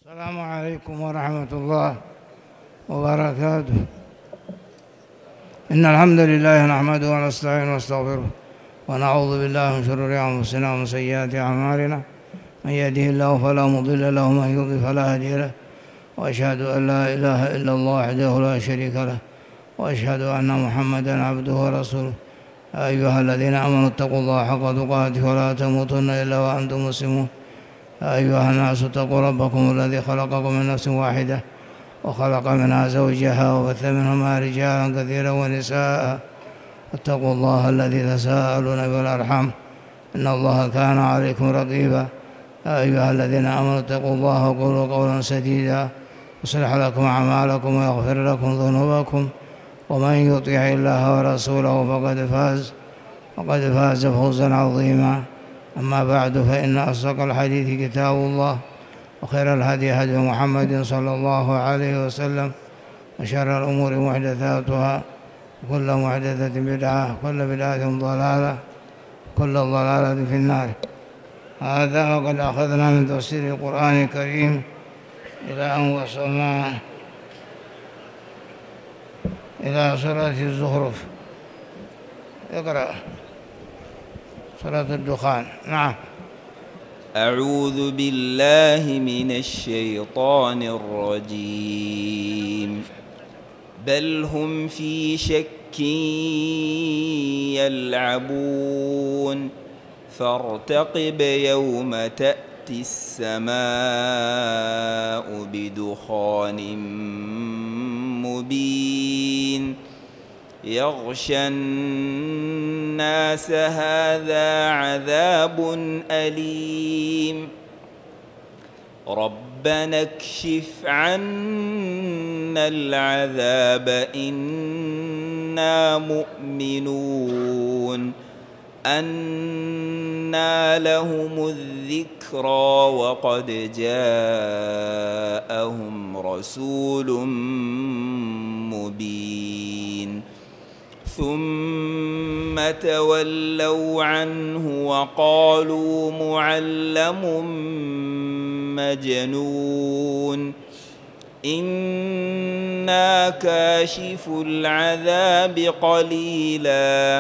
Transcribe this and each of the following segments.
السلام عليكم ورحمة الله وبركاته. إن الحمد لله نحمده ونستعينه ونستغفره ونعوذ بالله من شرور أنفسنا ومن سيئات أعمالنا، من يهده الله فلا مضل له ومن يضلل فلا هادي له، وأشهد أن لا إله إلا الله وحده لا شريك له، وأشهد أن محمدا عبده ورسوله. أيها الذين آمنوا اتقوا الله حق تقاته ولا تموتن إلا وأنتم مسلمون. أيها الناس اتقوا ربكم الذي خلقكم من نفس واحدة وخلق منها زوجها وبث منهما رجالا كثيرا ونساء، واتقوا الله الذي تساءلون به والأرحام إن الله كان عليكم رقيبا. أيها الذين آمنوا اتقوا الله وقولوا قولا سديدا يصلح لكم أعمالكم ويغفر لكم ذنوبكم، ومن يطع الله ورسوله فقد فاز فوزا عظيما. أما بعد، فإن أصدق الحديث كتاب الله، وخير الهدي هدي محمد صلى الله عليه وسلم، وشر الأمور محدثاتها، وكل محدثة بدعة، وكل بدعة ضلالة، كل ضلالة في النار. هذا وقد أخذنا من تفسير القرآن الكريم إلى أن وصلنا إلى سورة الزخرف. اقرأ سورة الدخان. نعم. أعوذ بالله من الشيطان الرجيم. بل هم في شك يلعبون فارتقب يوم تأتي السماء بدخان مبين يغشى الناس هذا عذاب أليم ربنا اكشف عنا العذاب إنا مؤمنون أنى لهم الذكرى وقد جاءهم رسول مبين ثم تولوا عنه وقالوا معلم مجنون إنا كاشف العذاب قليلا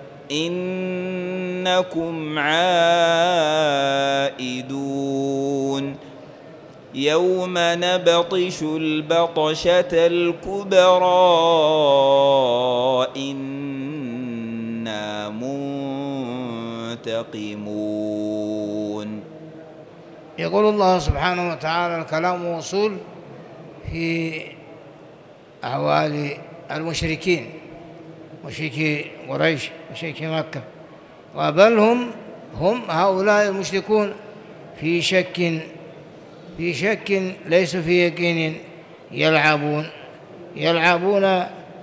إنكم عائدون يوم نبطش البطشة الكبرى إنا منتقمون. يقول الله سبحانه وتعالى: الكلام موصول في أحوال المشركين، مشركي قريش، مشركي مكة. وبل هم هؤلاء المشركون في شك ليس في يقين، يلعبون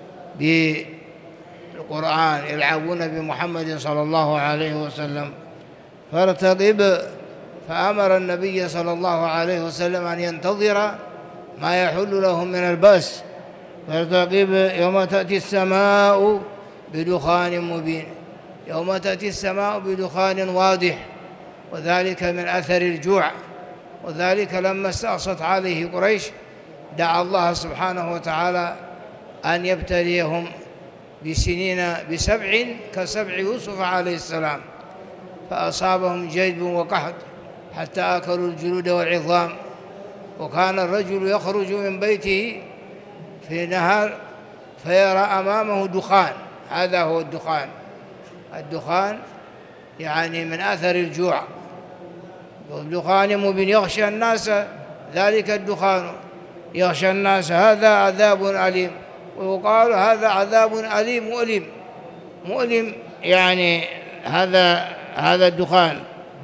بالقرآن، يلعبون بمحمد صلى الله عليه وسلم. فارتقب، فأمر النبي صلى الله عليه وسلم أن ينتظر ما يحل لهم من البأس. فارتقب يوم تأتي السماء بدخان مبين، يوم تأتي السماء بدخان واضح، وذلك من أثر الجوع. وذلك لما استعصت عليه قريش دعا الله سبحانه وتعالى أن يبتليهم بسنين بسبع كسبع يوسف عليه السلام، فأصابهم جيد وقحط حتى أكلوا الجلود والعظام. وكان الرجل يخرج من بيته في نهار فيرى أمامه دخان، هذا هو الدخان يعني من أثر الجوع. دخان مبين يغشى الناس، ذلك الدخان يغشى الناس هذا عذاب أليم. ويقال هذا عذاب أليم مؤلم يعني هذا الدخان.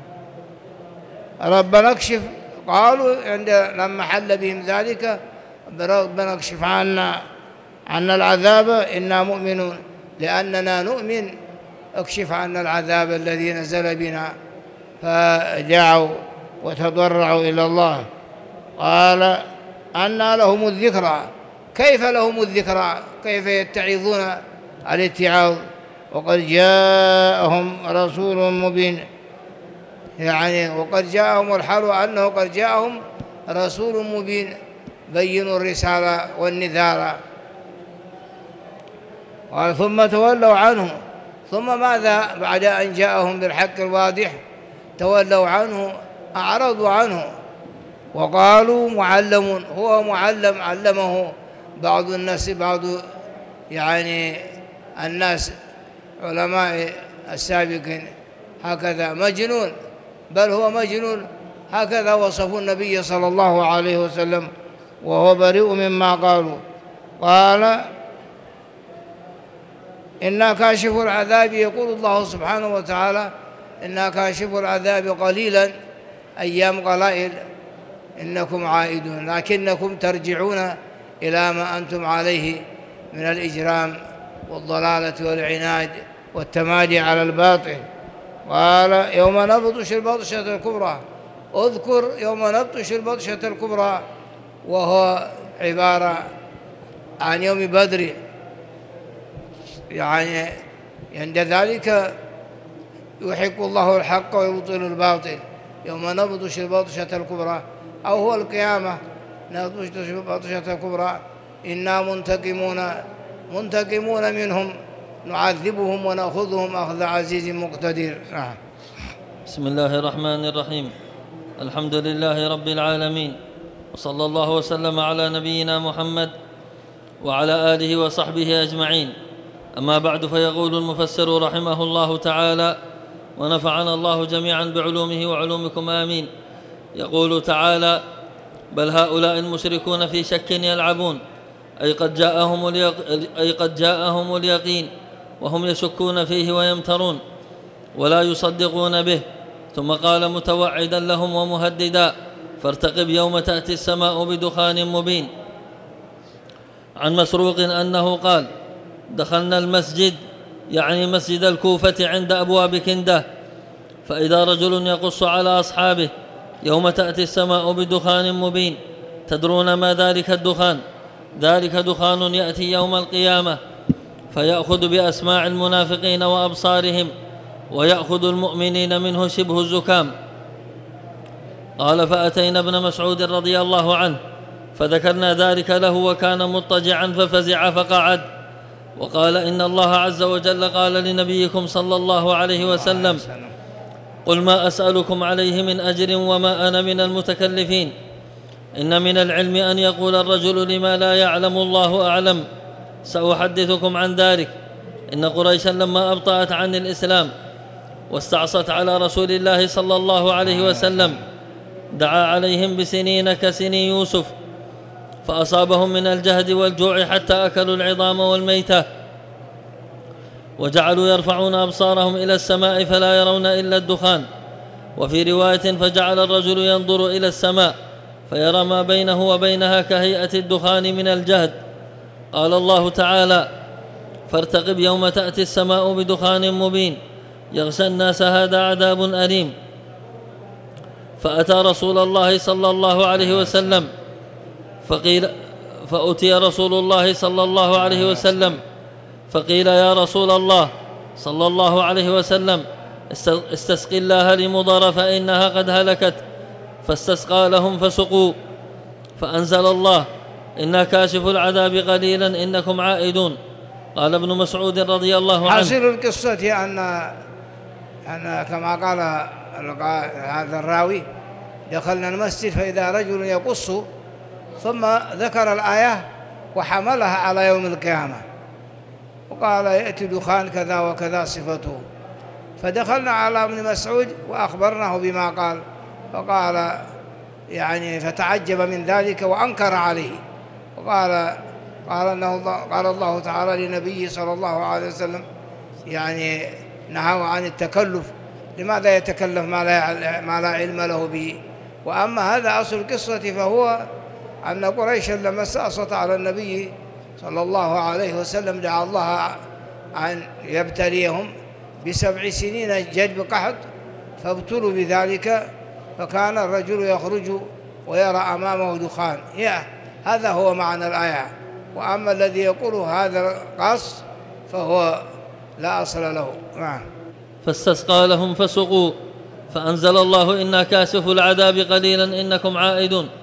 ربنا اكشف، قالوا لما حل بهم ذلك: ربنا اكشف عنا العذاب إنا مؤمنون، لأننا نؤمن، اكشف عنا العذاب الذي نزل بنا. فدعوا وتضرعوا إلى الله. قال: أنى لهم الذكرى. كيف لهم الذكرى؟ كيف يتعظون الاتعاظ وقد جاءهم رسول مبين؟ يعني وقد جاءهم، الحال أنه قد جاءهم رسول مبين بين الرسالة والنذارة. قال ثم تولوا عنه، ثم ماذا بعد أن جاءهم بالحق الواضح؟ تولوا عنه، أعرضوا عنه وقالوا معلم، هو معلم، علمه بعض الناس، بعض يعني الناس علماء السابقين هكذا، مجنون، بل هو مجنون، هكذا وصفوا النبي صلى الله عليه وسلم وهو بريء مما قالوا. قال إنا كاشف العذاب، يقول الله سبحانه وتعالى إنا كاشف العذاب قليلا، أيام قلائل إنكم عائدون، لكنكم ترجعون إلى ما أنتم عليه من الإجرام والضلالة والعناد والتمادي على الباطل. قال يوم نبطش البطشة الكبرى، اذكر يوم نبطش البطشة الكبرى، وهو عبارة عن يوم بدر، يعني عند ذلك يحق الله الحق ويبطل الباطل. يوم نبطش البطشة الكبرى، أو هو القيامة، نبطش البطشة الكبرى، إنا منتقمون منهم، نعذبهم ونأخذهم أخذ عزيز مقتدر. بسم الله الرحمن الرحيم. الحمد لله رب العالمين، وصلى الله وسلم على نبينا محمد وعلى آله وصحبه أجمعين. أما بعد، فيقول المفسر رحمه الله تعالى ونفعنا الله جميعا بعلومه وعلومكم آمين. يقول تعالى بل هؤلاء المشركون في شك يلعبون، أي قد جاءهم اليقين وهم يشكون فيه ويمترون ولا يصدقون به. ثم قال متوعدا لهم ومهددا فارتقب يوم تأتي السماء بدخان مبين. عن مسروق أنه قال دخلنا المسجد، يعني مسجد الكوفة، عند أبواب كندة، فإذا رجل يقص على أصحابه يوم تأتي السماء بدخان مبين. تدرون ما ذلك الدخان؟ ذلك دخان يأتي يوم القيامة فيأخذ بأسماع المنافقين وأبصارهم، ويأخذ المؤمنين منه شبه الزكام. قال فأتينا ابن مسعود رضي الله عنه فذكرنا ذلك له، وكان مضطجعا ففزع فقعد، وقال إن الله عز وجل قال لنبيكم صلى الله عليه وسلم قل ما أسألكم عليه من أجر وما أنا من المتكلفين. إن من العلم أن يقول الرجل لما لا يعلم الله أعلم. سأحدثكم عن ذلك. إن قريشا لما أبطأت عن الإسلام واستعصت على رسول الله صلى الله عليه وسلم دعا عليهم بسنين كسني يوسف، فأصابهم من الجهد والجوع حتى أكلوا العظام والميتة، وجعلوا يرفعون أبصارهم إلى السماء فلا يرون إلا الدخان. وفي رواية فجعل الرجل ينظر إلى السماء فيرى ما بينه وبينها كهيئة الدخان من الجهد. قال الله تعالى فارتقب يوم تأتي السماء بدخان مبين يغشى الناس هذا عذاب أليم. فأتى رسول الله صلى الله عليه وسلم فأتي رسول الله صلى الله عليه وسلم فقيل يا رسول الله صلى الله عليه وسلم استسق الله لمضر فإنها قد هلكت، فاستسقى لهم فسقوا، فأنزل الله إنا كاشف العذاب قليلا إنكم عائدون. قال ابن مسعود رضي الله عنه حاصل القصة أن كما قال هذا الراوي دخلنا المسجد فإذا رجل يقص، ثم ذكر الآية وحملها على يوم القيامة وقال يأتي دخان كذا وكذا صفته. فدخلنا على ابن مسعود وأخبرناه بما قال، فقال يعني فتعجب من ذلك وأنكر عليه، وقال قال الله تعالى لنبيه صلى الله عليه وسلم يعني نهاه عن التكلف، لماذا يتكلف ما لا علم له به؟ وأما هذا أصل القصة فهو أن قريشا لما استعصت على النبي صلى الله عليه وسلم دعا الله أن يبتليهم ب7 سنين جدب قحط، فابتلوا بذلك، فكان الرجل يخرج ويرى أمامه دخان. هذا هو معنى الآية. وأما الذي يقول هذا القص فهو لا أصل له. فاستسقى لهم فسقوا، فأنزل الله إنا كاشف العذاب قليلا إنكم عائدون.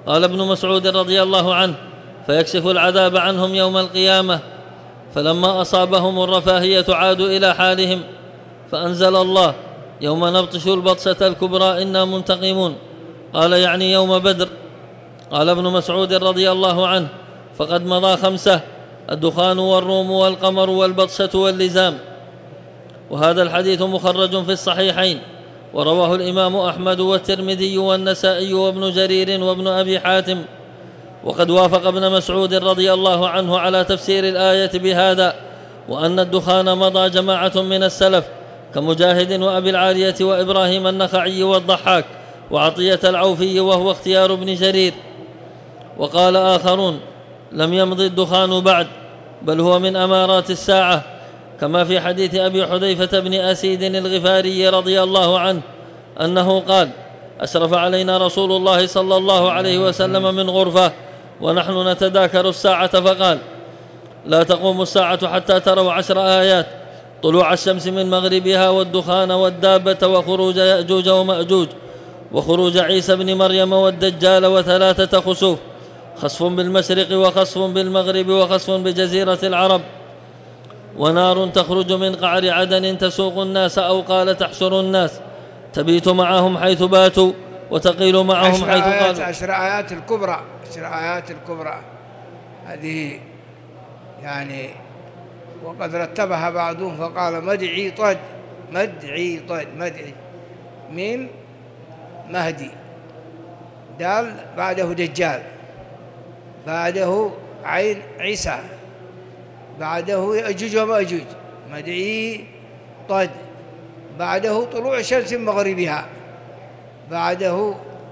قال ابن مسعود رضي الله عنه: فيكشف العذاب عنهم يوم القيامة، فلما أصابهم الرفاهية عادوا إلى حالهم، فأنزل الله: يوم نبطش البطشة الكبرى إنا منتقمون. قال يعني يوم بدر. قال ابن مسعود رضي الله عنه: فقد مضى 5: الدخان والروم والقمر والبطشة واللزام. وهذا الحديث مخرج في الصحيحين، ورواه الإمام أحمد والترمذي والنسائي وابن جرير وابن أبي حاتم. وقد وافق ابن مسعود رضي الله عنه على تفسير الآية بهذا، وأن الدخان مضى جماعة من السلف كمجاهد وأبي العالية وإبراهيم النخعي والضحاك وعطية العوفي، وهو اختيار ابن جرير. وقال آخرون: لم يمض الدخان بعد، بل هو من أمارات الساعة، كما في حديث أبي حذيفة بن أسيد الغفاري رضي الله عنه أنه قال: أشرف علينا رسول الله صلى الله عليه وسلم من غرفة ونحن نتذاكر الساعة، فقال: لا تقوم الساعة حتى تروا 10 آيات: طلوع الشمس من مغربها، والدخان، والدابة، وخروج يأجوج ومأجوج، وخروج عيسى بن مريم، والدجال، و3 خسوف: خسف بالمشرق، وخسف بالمغرب، وخسف بجزيرة العرب، ونار تخرج من قعر عدن تسوق الناس، أو قال تحشر الناس، تبيت معهم حيث باتوا وتقيل معهم حيث قالوا. 10 آيات الكبرى، 10 آيات الكبرى هذه يعني. وقد رتبها بعضهم فقال: مدعي طد، مدعي طد، مدعي ميم مهدي، دال بعده دجال، بعده عين عيسى، بعده يأجوج ومأجوج، مدعي طد، بعده طلوع الشمس من مغربها، بعده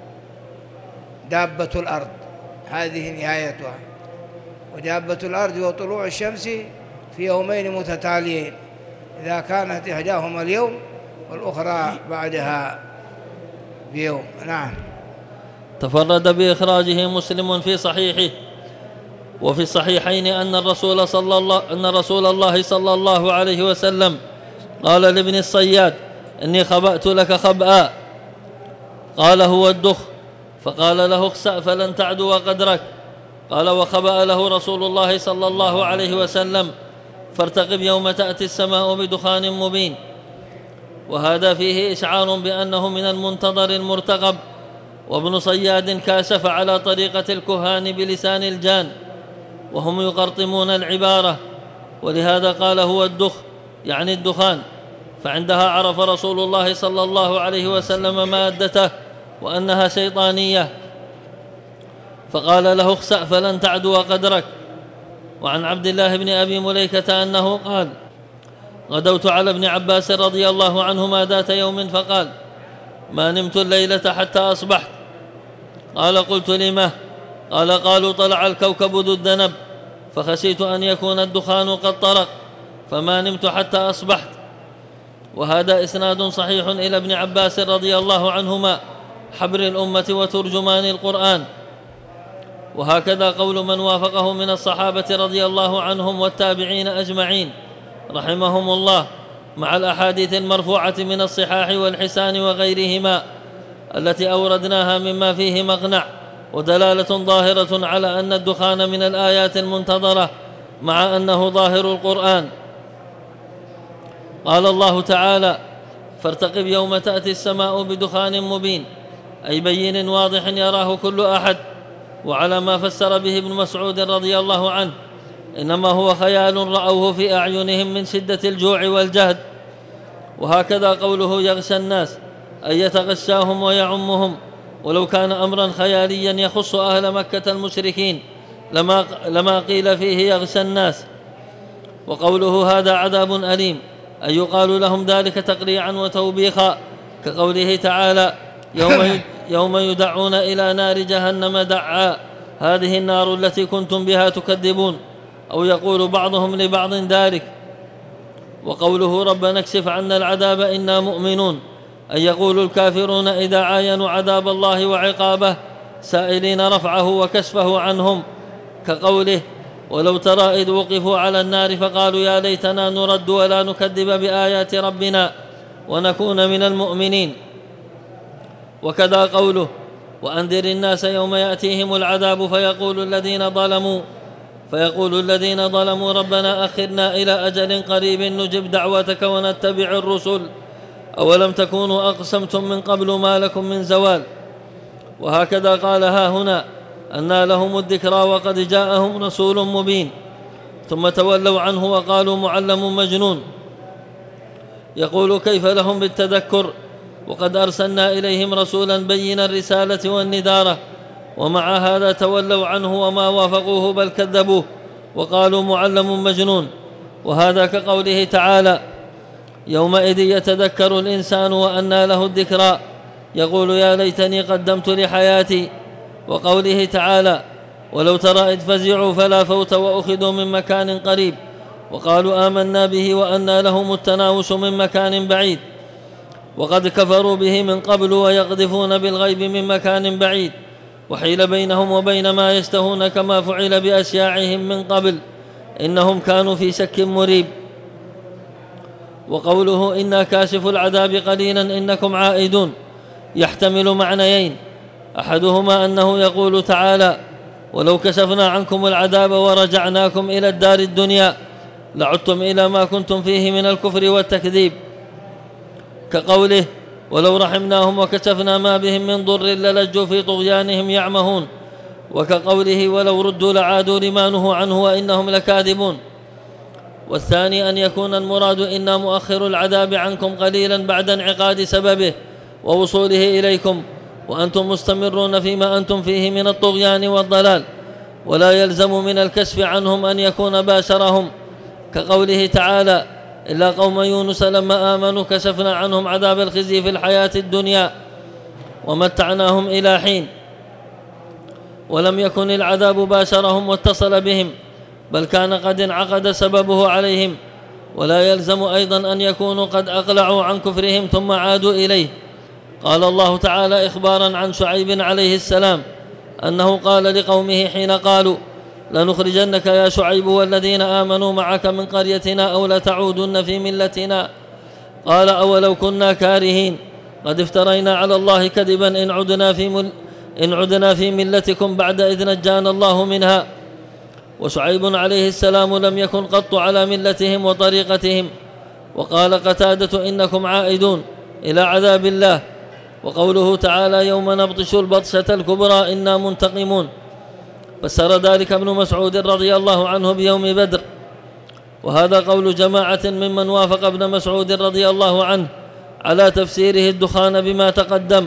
دابة الأرض، هذه نهايتها. ودابة الأرض وطلوع الشمس في يومين متتاليين، إذا كانت إحداهما اليوم والأخرى بعدها بيوم. نعم. تفرد بإخراجه مسلم في صحيحه. وفي الصحيحين أن رسول الله صلى الله عليه وسلم قال لابن الصياد: إني خبأت لك خبأ. قال: هو الدخ. فقال له: اخسأ فلن تعدو قدرك. قال: وخبأ له رسول الله صلى الله عليه وسلم: فارتقب يوم تأتي السماء بدخان مبين. وهذا فيه إشعار بأنه من المنتظر المرتقب. وابن صياد كاشف على طريقة الكهان بلسان الجان، وهم يقرطمون العبارة، ولهذا قال: هو الدخ، يعني الدخان. فعندها عرف رسول الله صلى الله عليه وسلم مادته وأنها شيطانية، فقال له: اخسأ فلن تعدو قدرك. وعن عبد الله بن أبي مليكة أنه قال: غدوت على ابن عباس رضي الله عنهما ذات يوم فقال: ما نمت الليلة حتى أصبحت. قال: قلت: لما؟ قال: قالوا طلع الكوكب ذو الذنب، فخشيت أن يكون الدخان قد طرق، فما نمت حتى أصبحت. وهذا إسناد صحيح إلى ابن عباس رضي الله عنهما، حبر الأمة وترجمان القرآن. وهكذا قول من وافقه من الصحابة رضي الله عنهم والتابعين أجمعين رحمهم الله، مع الأحاديث المرفوعة من الصحاح والحسان وغيرهما التي أوردناها مما فيه مقنع ودلالة ظاهرة على أن الدخان من الآيات المنتظرة، مع أنه ظاهر القرآن. قال الله تعالى: فارتقب يوم تأتي السماء بدخان مبين، أي بين واضح يراه كل أحد. وعلى ما فسر به ابن مسعود رضي الله عنه، إنما هو خيال رأوه في أعينهم من شدة الجوع والجهد. وهكذا قوله: يغشى الناس، أي يتغشاهم ويعمهم، ولو كان أمرا خياليا يخص أهل مكة المشركين لما قيل فيه يغشى الناس. وقوله: هذا عذاب أليم، أي يقال لهم ذلك تقريعا وتوبيخا، كقوله تعالى: يوم يدعون إلى نار جهنم دعا، هذه النار التي كنتم بها تكذبون. أو يقول بعضهم لبعض ذلك. وقوله: ربنا اكشف عنا العذاب إنا مؤمنون، أي يقول الكافرون إذا عاينوا عذاب الله وعقابه سائلين رفعه وكشفه عنهم، كقوله: ولو ترى إذ وقفوا على النار فقالوا يا ليتنا نرد ولا نكذب بآيات ربنا ونكون من المؤمنين. وكذا قوله: وأنذر الناس يوم يأتيهم العذاب فيقول الذين ظلموا ربنا أخرنا إلى أجل قريب نجب دعوتك ونتبع الرسل أولم تكونوا أقسمتم من قبل ما لكم من زوال. وهكذا قال ها هنا أنى لهم الذكرى وقد جاءهم رسول مبين، ثم تولوا عنه وقالوا معلم مجنون. يقول كيف لهم بالتذكر وقد أرسلنا إليهم رسولا بين الرسالة والنذارة، ومع هذا تولوا عنه وما وافقوه بل كذبوه وقالوا معلم مجنون. وهذا كقوله تعالى يومئذ يتذكر الإنسان وأنى له الذكرى يقول يا ليتني قدمت لحياتي. وقوله تعالى ولو ترى إذ فزعوا فلا فوت وأخذوا من مكان قريب وقالوا آمنا به وأنى لهم التناوش من مكان بعيد وقد كفروا به من قبل ويقذفون بالغيب من مكان بعيد وحيل بينهم وبين ما يشتهون كما فعل بأشياعهم من قبل إنهم كانوا في شك مريب. وقوله إنا كاشف العذاب قليلا إنكم عائدون يحتمل معنيين، أحدهما أنه يقول تعالى ولو كشفنا عنكم العذاب ورجعناكم إلى الدار الدنيا لعدتم إلى ما كنتم فيه من الكفر والتكذيب، كقوله ولو رحمناهم وكشفنا ما بهم من ضر للجوا في طغيانهم يعمهون، وكقوله ولو ردوا لعادوا لما نهوا عنه وإنهم لكاذبون. والثاني أن يكون المراد إنا مؤخر العذاب عنكم قليلا بعد انعقاد سببه ووصوله إليكم وأنتم مستمرون فيما أنتم فيه من الطغيان والضلال، ولا يلزم من الكشف عنهم أن يكون باشرهم، كقوله تعالى إلا قوم يونس لما آمنوا كشفنا عنهم عذاب الخزي في الحياة الدنيا ومتعناهم إلى حين. ولم يكن العذاب باشرهم واتصل بهم بل كان قد انعقد سببه عليهم، ولا يلزم أيضا أن يكونوا قد أقلعوا عن كفرهم ثم عادوا إليه. قال الله تعالى إخبارا عن شعيب عليه السلام أنه قال لقومه حين قالوا لنخرجنك يا شعيب والذين آمنوا معك من قريتنا أو لتعودن في ملتنا، قال أولو كنا كارهين قد افترينا على الله كذبا إن عدنا في ملتكم بعد إذ نجانا الله منها. وشعيب عليه السلام لم يكن قط على ملتهم وطريقتهم. وقال قتادة إنكم عائدون إلى عذاب الله. وقوله تعالى يوم نبطش البطشة الكبرى إنا منتقمون فسر ذلك ابن مسعود رضي الله عنه بيوم بدر، وهذا قول جماعة ممن وافق ابن مسعود رضي الله عنه على تفسيره الدخان بما تقدم.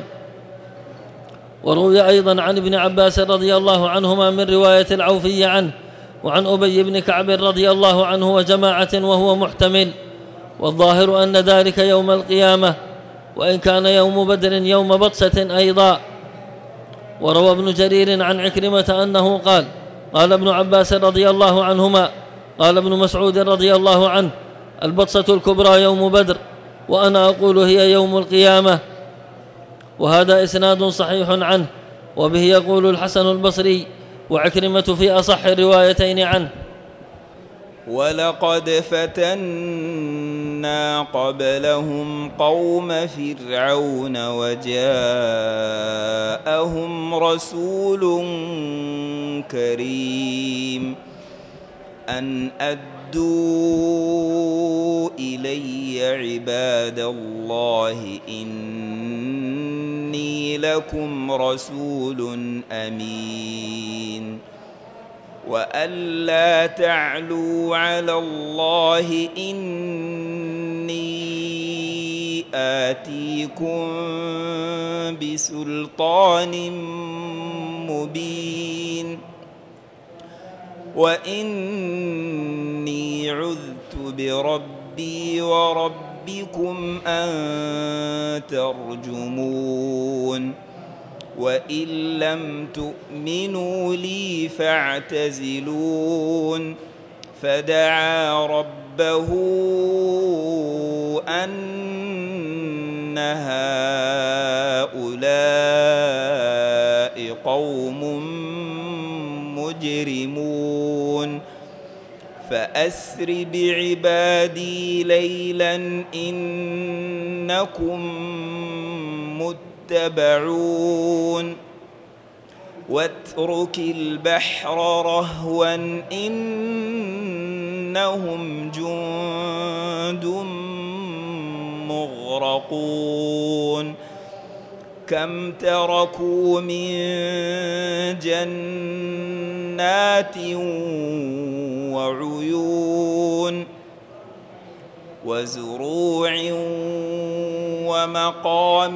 وروي أيضا عن ابن عباس رضي الله عنهما من رواية العوفي عنه وعن أبي بن كعب رضي الله عنه وجماعة وهو محتمل، والظاهر أن ذلك يوم القيامة، وإن كان يوم بدر يوم بطشة أيضا. وروى ابن جرير عن عكرمة أنه قال ابن عباس رضي الله عنهما قال ابن مسعود رضي الله عنه البطشة الكبرى يوم بدر وأنا أقول هي يوم القيامة. وهذا إسناد صحيح عنه، وبه يقول الحسن البصري وعكرمة في أصح الروايتين عنه. ولقد فتنا قبلهم قوم فرعون وجاءهم رسول كريم أن أدوا إلي عباد الله إني لكم رسول أمين وألا تعلوا على الله إني آتيكم بسلطان مبين وإني عذت بربي وربكم أن ترجمون وإن لم تؤمنوا لي فاعتزلون. فدعا ربه أن هؤلاء قوم مجرمون فأسر بعبادي ليلا إنكم متبعون واترك البحر رهوا إنهم جند مغرقون كم تركوا من جنات وعيون وزروع ومقام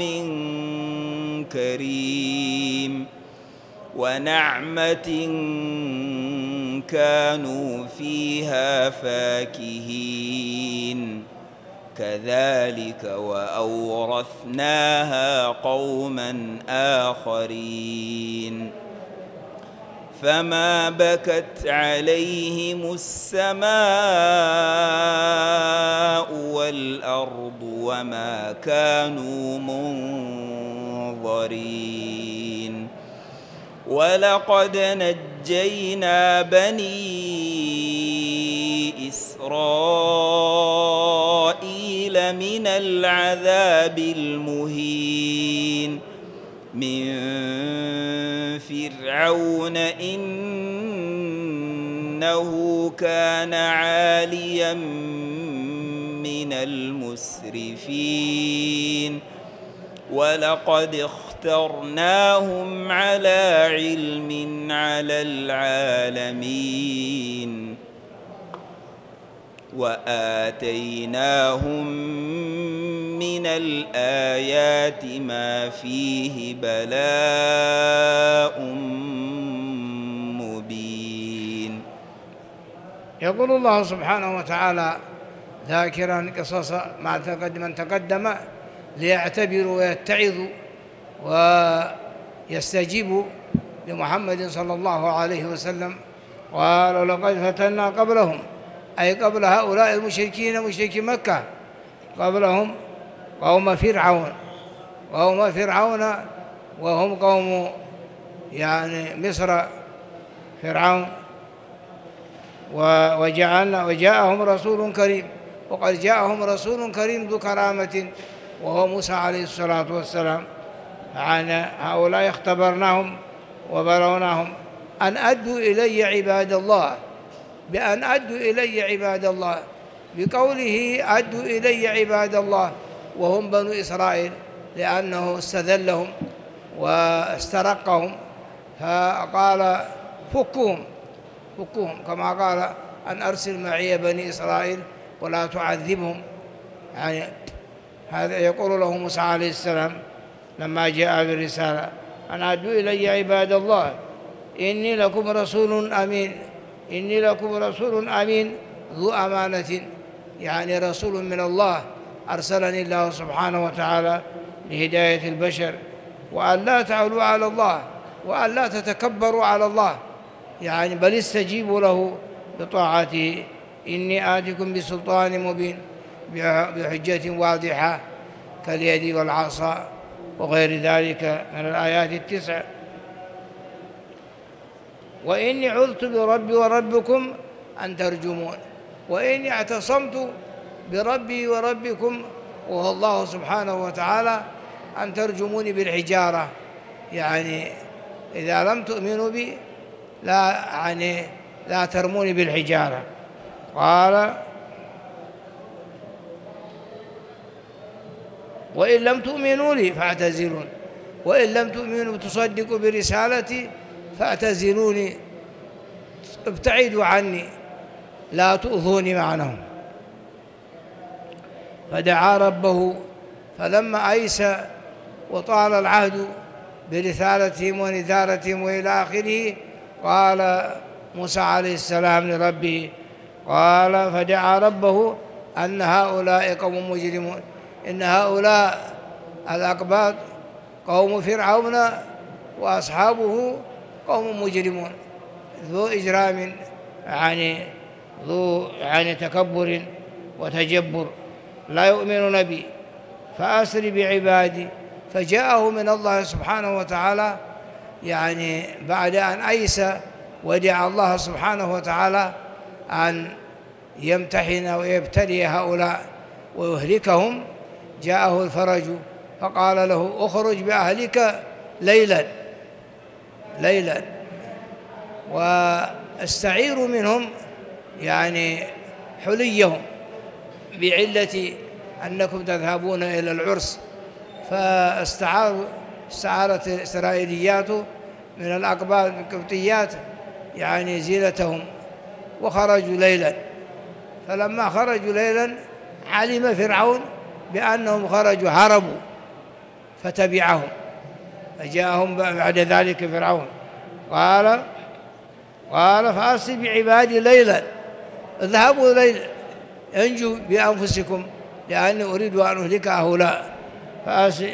كريم ونعمة كانوا فيها فاكهين كذلك وأورثناها قوما آخرين فما بكت عليهم السماء والأرض وما كانوا منظرين ولقد نجينا بني إسرائيل من العذاب المهين من فرعون إنه كان عاليا من المسرفين ولقد اخترناهم على علم على العالمين وآتيناهم من الآيات ما فيه بلاء مبين. يقول الله سبحانه وتعالى ذاكرا قصص من تقدم ليعتبروا ويتعظوا ويستجيبوا لمحمد صلى الله عليه وسلم. قال لقد فتنا قبلهم، أي قبل هؤلاء المشركين مشركي مكة، قبلهم قوم فرعون وهم قوم مصر فرعون، وجاءهم رسول كريم، وقد جاءهم رسول كريم ذو كرامة وهو موسى عليه الصلاة والسلام. هؤلاء اختبرناهم وبلوناهم أن أدوا إلي عباد الله، بأن أدوا إلي عباد الله، بقوله أدوا إلي عباد الله وهم بنو إسرائيل، لأنه استذلهم واسترقهم فقال فكهم كما قال أن أرسل معي بني إسرائيل ولا تعذبهم. هذا يقول له موسى عليه السلام لما جاء بالرسالة أن أدوا إلي عباد الله إني لكم رسول أمين ذو أمانة، رسول من الله أرسلني الله سبحانه وتعالى لهداية البشر، وأن لا تعلوا على الله وأن لا تتكبروا على الله، بل استجيبوا له بطاعته. إني آتكم بسلطان مبين، بحجة واضحة كاليد والعصا وغير ذلك من الآيات التسع. وإني عذت بربي وربكم أن ترجمون، وإني اعتصمت بربي وربكم وهو الله سبحانه وتعالى أن ترجموني بالحجارة، إذا لم تؤمنوا بي لا ترموني بالحجارة. قال وإن لم تؤمنوا لي فاعتزلون، وإن لم تؤمنوا تصدقوا برسالتي فاعتزلوني، ابتعدوا عني لا تؤذوني معنهم. فدعا ربه فلما أيس وطال العهد برسالتهم ونذارتهم وإلى آخره، قال موسى عليه السلام لربه، قال فدعا ربه أن هؤلاء قوم مجرمون، إن هؤلاء الأقباط قوم فرعون وأصحابه قوم مجرمون ذو إجرام، ذو تكبر وتجبر، لا يؤمنون بي فأسر بعبادي. فجاءه من الله سبحانه وتعالى بعد أن أيس ودعا الله سبحانه وتعالى أن يمتحن ويبتلي هؤلاء ويهلكهم، جاءه الفرج فقال له اخرج بأهلك ليلا، ليلا، واستعيروا منهم يعني حليهم بعلة أنكم تذهبون إلى العرس، استعارت الإسرائيليات من الأقباط القبطيات يعني زينتهم، وخرجوا ليلا. فلما خرجوا ليلا علم فرعون بأنهم خرجوا، هربوا، فتبعهم. فجاءهم بعد ذلك فرعون قال فأسر بعبادي ليلا، اذهبوا ليلا انجوا بأنفسكم لأني أريد أن أهلك هؤلاء. فأسر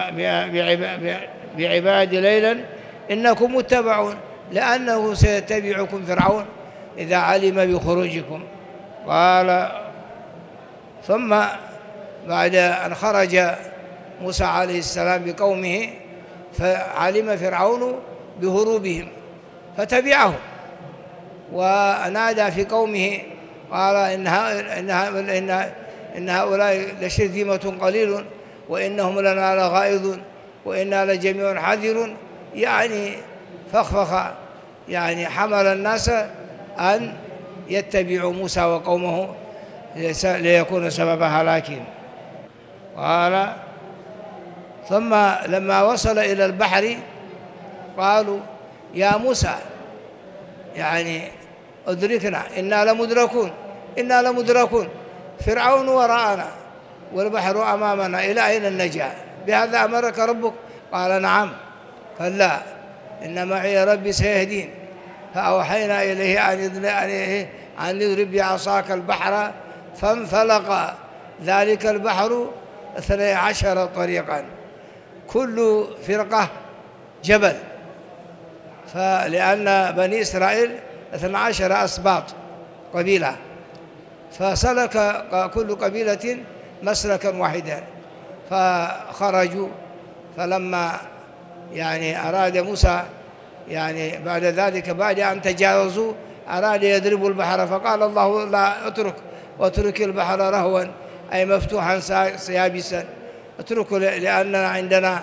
بعبادي ليلا إنكم متبعون، لأنه سيتبعكم فرعون إذا علم بخروجكم. قال ثم بعد أن خرج موسى عليه السلام بقومه فعلم فرعون بهروبهم فتبعهم، ونادى في قومه قال إن هؤلاء لشرذمة قليل وإنهم لنا لغائظون وإنا لجميع حذرون، يعني فخفخ، يعني حمل الناس أن يتبعوا موسى وقومه ليكون سبب هلاكهم. قال ثم لما وصل إلى البحر قالوا يا موسى يعني أدركنا إنا لمدركون فرعون وراءنا والبحر أمامنا، إلى أين النجاة؟ بهذا أمرك ربك؟ قال نعم. كلا إن معي ربي سيهدين. فأوحينا إليه أن يضرب بعصاك البحر فانفلق ذلك البحر 12 طريقا كل فرقة جبل، فلأن بني إسرائيل 12 أسباط قبيلة، فسلك كل قبيلة مسلكا واحدا فخرجوا. فلما يعني أراد موسى يعني بعد ذلك بعد أن تجاوزوا أراد يضربوا البحر، فقال الله لا اترك البحر رهوا أي مفتوحا يابسا، اتركه لأننا عندنا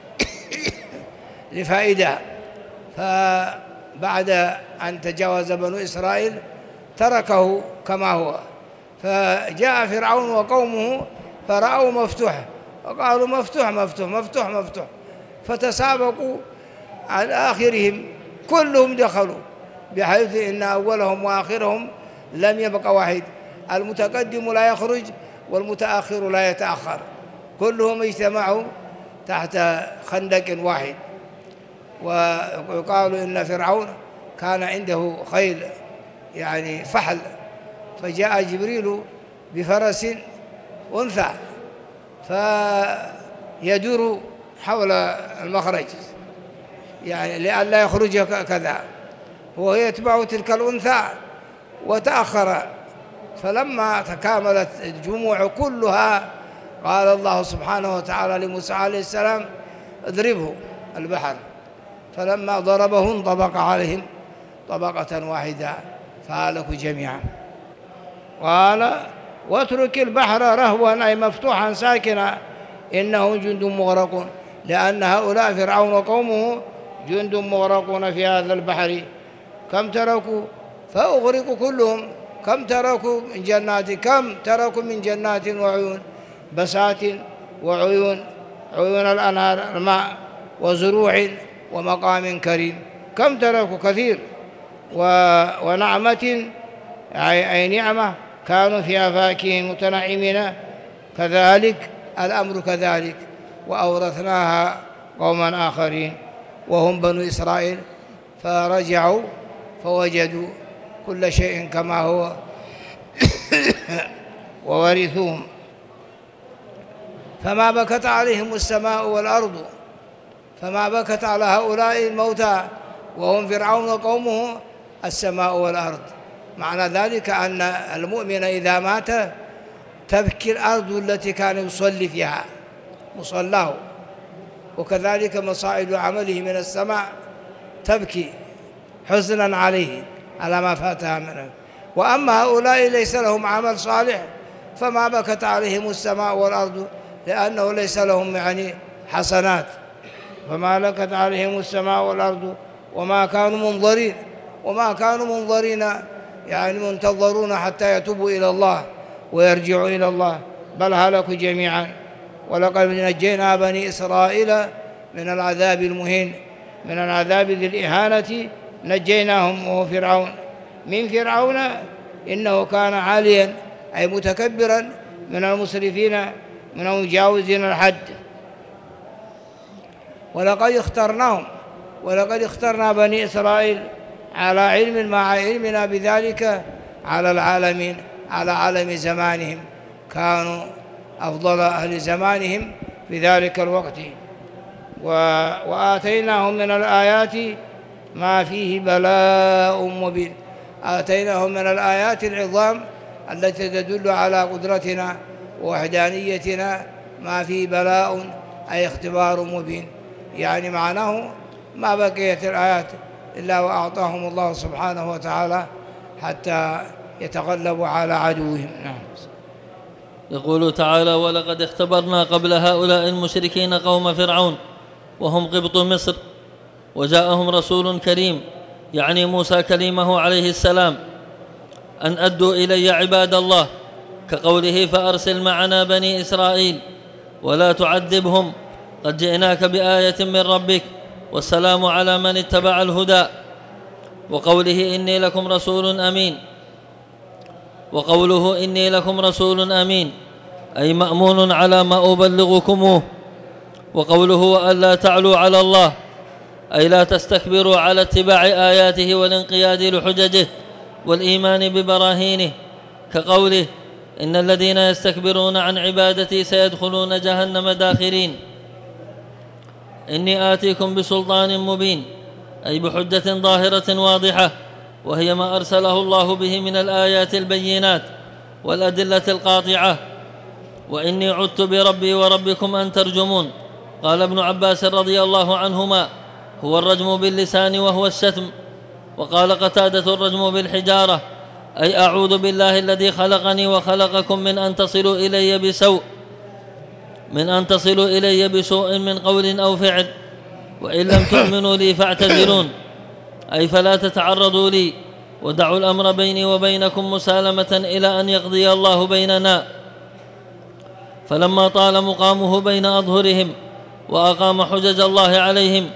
لفائدة. فبعد أن تجاوز بنو إسرائيل تركه كما هو، فجاء فرعون وقومه فرأوا مفتوح وقالوا مفتوح، فتسابقوا عن آخرهم كلهم دخلوا، بحيث إن أولهم وآخرهم لم يبق واحد، المتقدم لا يخرج والمتأخر لا يتأخر، كلهم اجتمعوا تحت خندق واحد. ويقال إن فرعون كان عنده خيل يعني فحل، فجاء جبريل بفرس أنثى فيدور حول المخرج يعني لئلا يخرج كذا، وهو يتبع تلك الأنثى وتأخر. فلما تكاملت الجموع كلها قال الله سبحانه وتعالى لموسى عليه السلام اضربه البحر، فلما ضربه انطبق عليهم طبقة واحدة فهلكوا جميعا. قال واترك البحر رهوا أي مفتوحا ساكنا إنهم جند مغرقون، لأن هؤلاء فرعون وقومه جند مغرقون في هذا البحر. كم تركوا فأغرقوا كلهم، كم تركوا من جنات وعيون، بسات وعيون، عيون الأنهار الماء، وزروع ومقام كريم. كم تركوا كثير، ونعمة أي نعمة كانوا فيها فاكهين متنعمين. كذلك الأمر كذلك، وأورثناها قوما آخرين وهم بنو إسرائيل، فرجعوا فوجدوا كل شيء كما هو وورثوهم. فما بكت عليهم السماء والأرض، فما بكت على هؤلاء الموتى وهم فرعون وقومه السماء والأرض. معنى ذلك أن المؤمن إذا مات تبكي الأرض التي كان يصلي فيها مصلاه، وكذلك مصائد عمله من السماء تبكي حزنا عليه على ما فاتها منه. وأما هؤلاء ليس لهم عمل صالح فما بكت عليهم السماء والأرض، لأنه ليس لهم يعني حسنات. فما بكت عليهم السماء والأرض وما كانوا منظرين يعني منتظرون حتى يتوبوا إلى الله ويرجعوا إلى الله، بل هلكوا جميعا. ولقد نجينا بني إسرائيل من العذاب المهين، من العذاب ذي الإهانة نجيناهم، وهو فرعون. من فرعون إنه كان عاليا أي متكبرا، من المسرفين من المجاوزين الحد. ولقد اخترنا بني إسرائيل على علم مع علمنا بذلك على العالمين، على عالم زمانهم، كانوا أفضل أهل زمانهم في ذلك الوقت. وآتيناهم من الآيات ما فيه بلاء مبين. آتيناهم من الآيات العظام التي تدل على قدرتنا ووحدانيتنا ما فيه بلاء أي اختبار مبين، يعني معناه ما بقيت الآيات إلا وأعطاهم الله سبحانه وتعالى حتى يتغلبوا على عدوهم. نعم. يقول تعالى: ولقد اختبرنا قبل هؤلاء المشركين قوم فرعون وهم قبط مصر، وجاءهم رسول كريم، يعني موسى كليمه عليه السلام، أن أدوا إلي عباد الله، كقوله: فأرسل معنا بني إسرائيل ولا تعذبهم قد جئناك بآية من ربك والسلام على من اتبع الهدى. وقوله: إني لكم رسول أمين. وقوله: إني لكم رسول أمين أي مأمون على ما أبلغكموه. وقوله: وألا تعلوا على الله أي لا تستكبروا على اتباع آياته والانقياد لحججه والإيمان ببراهينه، كقوله: إن الذين يستكبرون عن عبادتي سيدخلون جهنم داخرين. إني آتيكم بسلطان مبين أي بحجة ظاهرة واضحة، وهي ما أرسله الله به من الآيات البينات والأدلة القاطعة. وإني عدت بربي وربكم أن ترجمون. قال ابن عباس رضي الله عنهما: هو الرجم باللسان وهو الشتم. وقال قتادة: الرجم بالحجارة أي أعوذ بالله الذي خلقني وخلقكم من أن تصلوا إلي بسوء من قول أو فعل، وإن لم تؤمنوا لي فاعتزلون أي فلا تتعرضوا لي، ودعوا الأمر بيني وبينكم مسالمة إلى أن يقضي الله بيننا. فلما طال مقامه بين أظهرهم وأقام حجج الله عليهم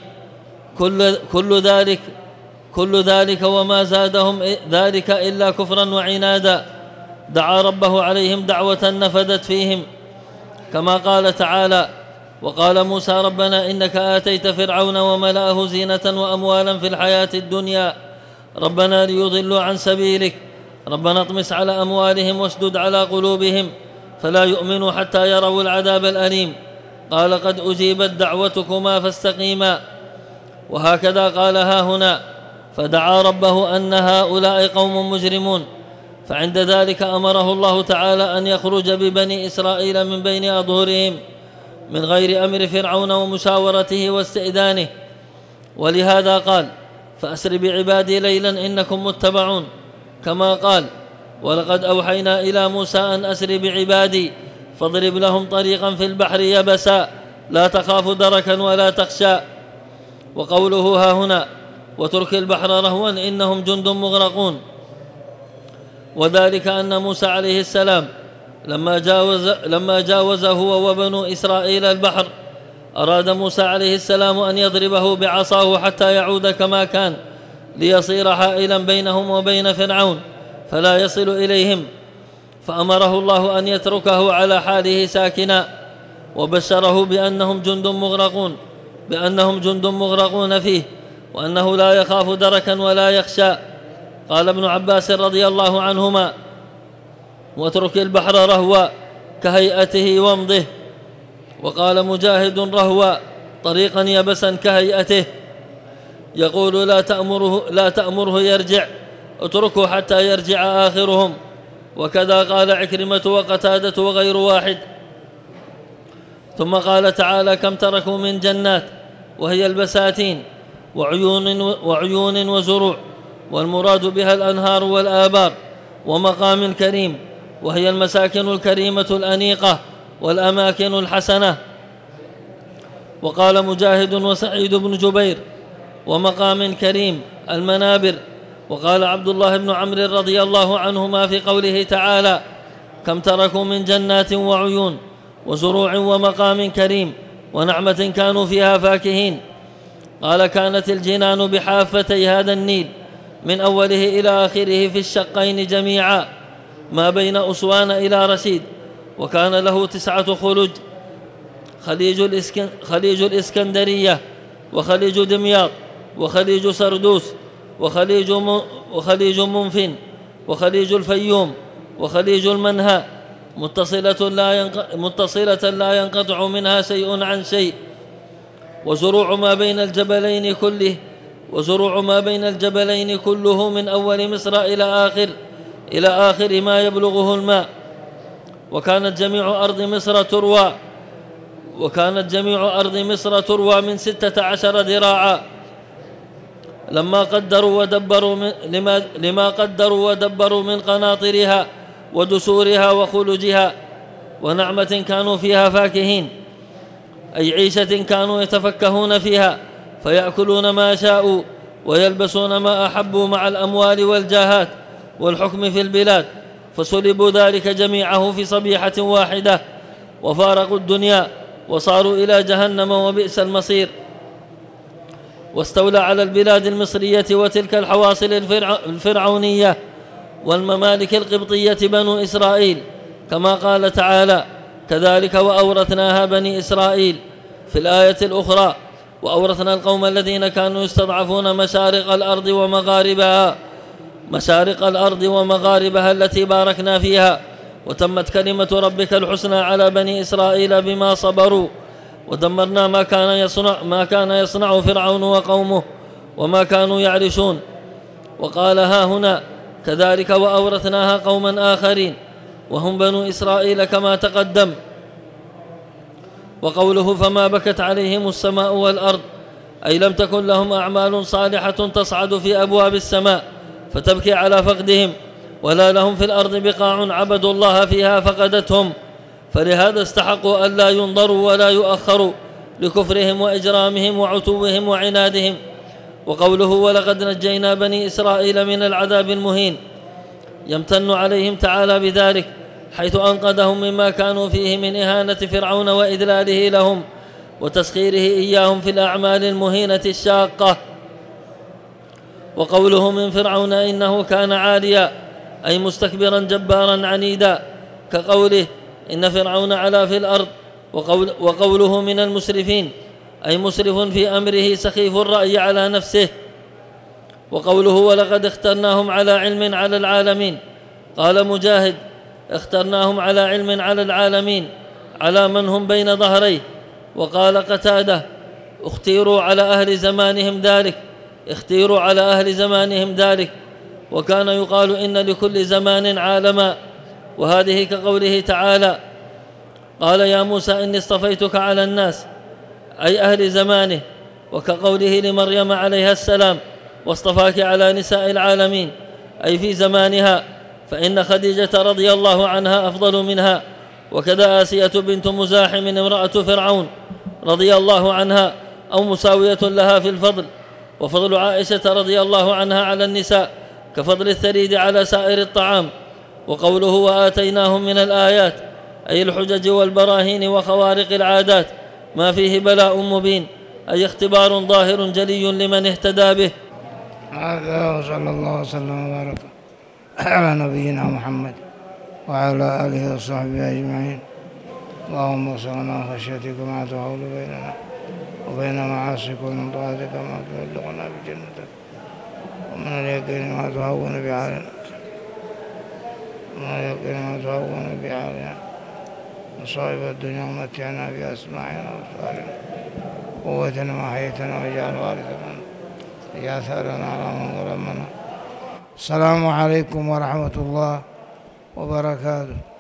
كل ذلك وما زادهم ذلك إلا كفرا وعنادا، دعا ربه عليهم دعوة نفدت فيهم، كما قال تعالى: وقال موسى ربنا إنك آتيت فرعون وملأه زينة وأموالا في الحياة الدنيا ربنا ليضلوا عن سبيلك ربنا اطمس على أموالهم واشدد على قلوبهم فلا يؤمنوا حتى يروا العذاب الأليم. قال: قد أجيبت دعوتكما فاستقيما. وهكذا قال ها هنا: فدعا ربه أن هؤلاء قوم مجرمون، فعند ذلك أمره الله تعالى أن يخرج ببني إسرائيل من بين أظهرهم من غير أمر فرعون ومشاورته واستئذانه. ولهذا قال: فأسر بعبادي ليلا إنكم متبعون، كما قال: ولقد أوحينا إلى موسى أن أسر بعبادي فاضرب لهم طريقا في البحر يبسا لا تخاف دركا ولا تخشى. وقوله ها هنا: وترك البحر رهوا إنهم جند مغرقون، وذلك أن موسى عليه السلام لما جاوز هو وبنو إسرائيل البحر أراد موسى عليه السلام أن يضربه بعصاه حتى يعود كما كان ليصير حائلا بينهم وبين فرعون فلا يصل إليهم، فأمره الله أن يتركه على حاله ساكنا، وبشره بأنهم جند مغرقون فيه، وأنه لا يخاف دركا ولا يخشى. قال ابن عباس رضي الله عنهما: واترك البحر رهوا كهيئته وامضه. وقال مجاهد: رهوا طريقا يبسا كهيئته. يقول: لا تأمره يرجع، اتركه حتى يرجع آخرهم. وكذا قال عكرمة وقتادة وغير واحد. ثم قال تعالى: كم تركوا من جنات وهي البساتين وعيون وزروع، والمراد بها الأنهار والآبار، ومقام كريم وهي المساكن الكريمة الأنيقة والأماكن الحسنة. وقال مجاهد وسعيد بن جبير: ومقام كريم المنابر. وقال عبد الله بن عمرو رضي الله عنهما في قوله تعالى: كم تركوا من جنات وعيون وزروع ومقام كريم ونعمة كانوا فيها فاكهين. قال: كانت الجنان بحافتي هذا النيل من أوله إلى آخره في الشقين جميعا ما بين أسوان إلى رشيد، وكان له 9 خلج: خليج الإسكندرية، وخليج دمياط، وخليج سردوس، وخليج منفن، وخليج الفيوم، وخليج المنهى، متصلة لا ينقطع منها شيء عن شيء. وزروع ما بين الجبلين كله من أول مصر إلى آخر ما يبلغه الماء. وكانت جميع أرض مصر تروى من 16 ذراعا لما قدروا ودبروا من قناطرها ودسورها وخلجها، ونعمة كانوا فيها فاكهين، أي عيشة كانوا يتفكهون فيها، فيأكلون ما شاءوا ويلبسون ما أحبوا مع الأموال والجاهات والحكم في البلاد، فسلبوا ذلك جميعه في صبيحة واحدة وفارقوا الدنيا وصاروا إلى جهنم وبئس المصير. واستولى على البلاد المصرية وتلك الحواصل الفرعونية والممالك القبطية بنو إسرائيل، كما قال تعالى: كذلك وأورثناها بني إسرائيل. في الآية الأخرى: وأورثنا القوم الذين كانوا يستضعفون مشارق الأرض ومغاربها التي باركنا فيها، وتمت كلمة ربك الحسنى على بني إسرائيل بما صبروا، ودمرنا ما كان يصنع فرعون وقومه وما كانوا يعرشون. وقال ها هنا: كذلك وأورثناها قوما آخرين وهم بنو إسرائيل كما تقدم. وقوله: فما بكت عليهم السماء والأرض، أي لم تكن لهم أعمال صالحة تصعد في أبواب السماء فتبكي على فقدهم، ولا لهم في الأرض بقاع عبدوا الله فيها فقدتهم، فلهذا استحقوا ألا ينظروا ولا يؤخروا لكفرهم وإجرامهم وعتوهم وعنادهم. وقوله: ولقد نجينا بني إسرائيل من العذاب المهين، يمتن عليهم تعالى بذلك، حيث أنقذهم مما كانوا فيه من إهانة فرعون وإذلاله لهم وتسخيره إياهم في الأعمال المهينة الشاقة. وقوله: من فرعون إنه كان عاليا، أي مستكبرا جبارا عنيدا، كقوله: إن فرعون علا في الأرض. وقوله: من المسرفين، أي مسرف في أمره سخيف الرأي على نفسه. وقوله: ولقد اخترناهم على علم على العالمين، قال مجاهد: اخترناهم على علم على العالمين، على من هم بين ظهريه. وقال قتادة: اختيروا على أهل زمانهم ذلك. وكان يقال: إن لكل زمان عالما. وهذه كقوله تعالى: قال يا موسى إني اصطفيتك على الناس، أي أهل زمانه. وكقوله لمريم عليها السلام: واصطفاك على نساء العالمين، أي في زمانها، فإن خديجة رضي الله عنها أفضل منها. وكذا آسية بنت مزاحم امرأة فرعون رضي الله عنها أو مساوية لها في الفضل. وفضل عائشة رضي الله عنها على النساء كفضل الثريد على سائر الطعام. وقوله: وآتيناهم من الآيات، أي الحجج والبراهين وخوارق العادات، ما فيه بلاء مبين، أي اختبار ظاهر جلي لمن اهتدى به. هذا وصلى الله وسلم وبارك على نبينا محمد وعلى آله وصحبه أجمعين. اللهم ارزقنا خشيتك ما تحول بيننا وبين معاصيك ومن طاعتك ما تبلغنا بجنتك ومن اليقين ما تهون بعالنا مصائب الدنيا ومتعنا بأسماعنا وأبصارنا قوتنا ما أحييتنا واجعل وارثنا اجعل ثارنا على من ظلمنا. السلام عليكم ورحمة الله وبركاته.